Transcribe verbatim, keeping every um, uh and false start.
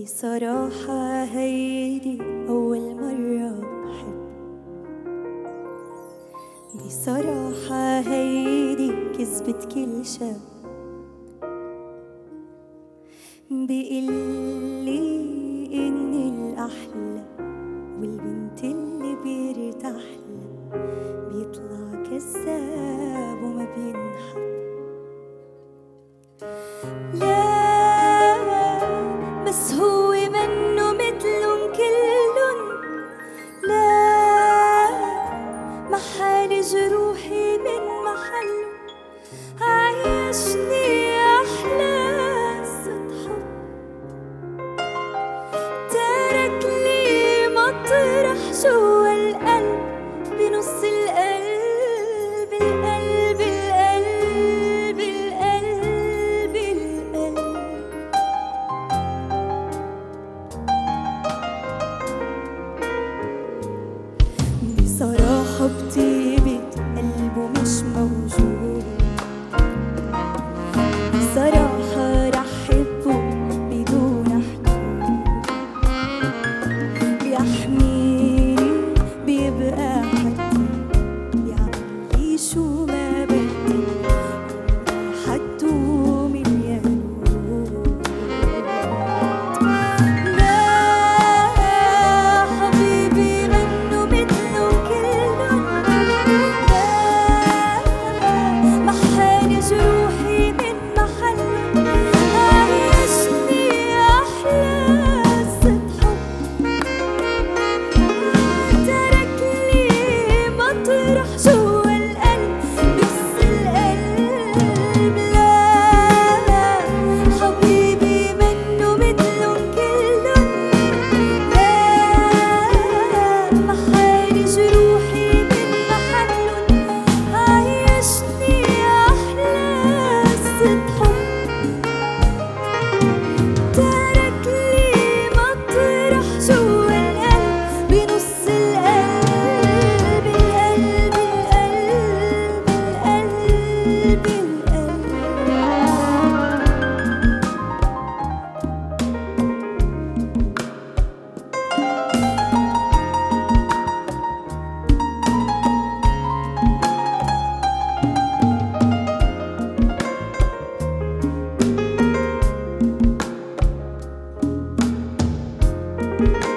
بصراحة هيدي أول مرة بحب، بصراحة هيدي كذبة كل شاب بيقلي إني الأحلى والبنت اللي بيرتاحلها بيطلع كذاب وما بينحب. لا بس هو منه مثلن كلن، لا محالي جروحي من محله عايشني أحلى قصة حب، ترك لي مطرح جوا القلب بنص القلب القلب القلب القلب القلب. بصراحة بطيبة قلبه مش موجود، بصراحة رح حبه بدون حدود، بيحميني بيبقى حدي بيعملي شو ما بدي حدو مليان ورود. لا حبيبي منه مثله كلن، لا محالي جروحي من محله عايشني أحلى قصة حب، ترك لي مطرح جوا القلب بنص القلب. لا حبيبي منه مثلن كلن، لا محالي جروحي من محلن عايشني أحلى قصة حب، ترك لي مطرح جوا القلب بنص القلب القلب القلب القلب القلب.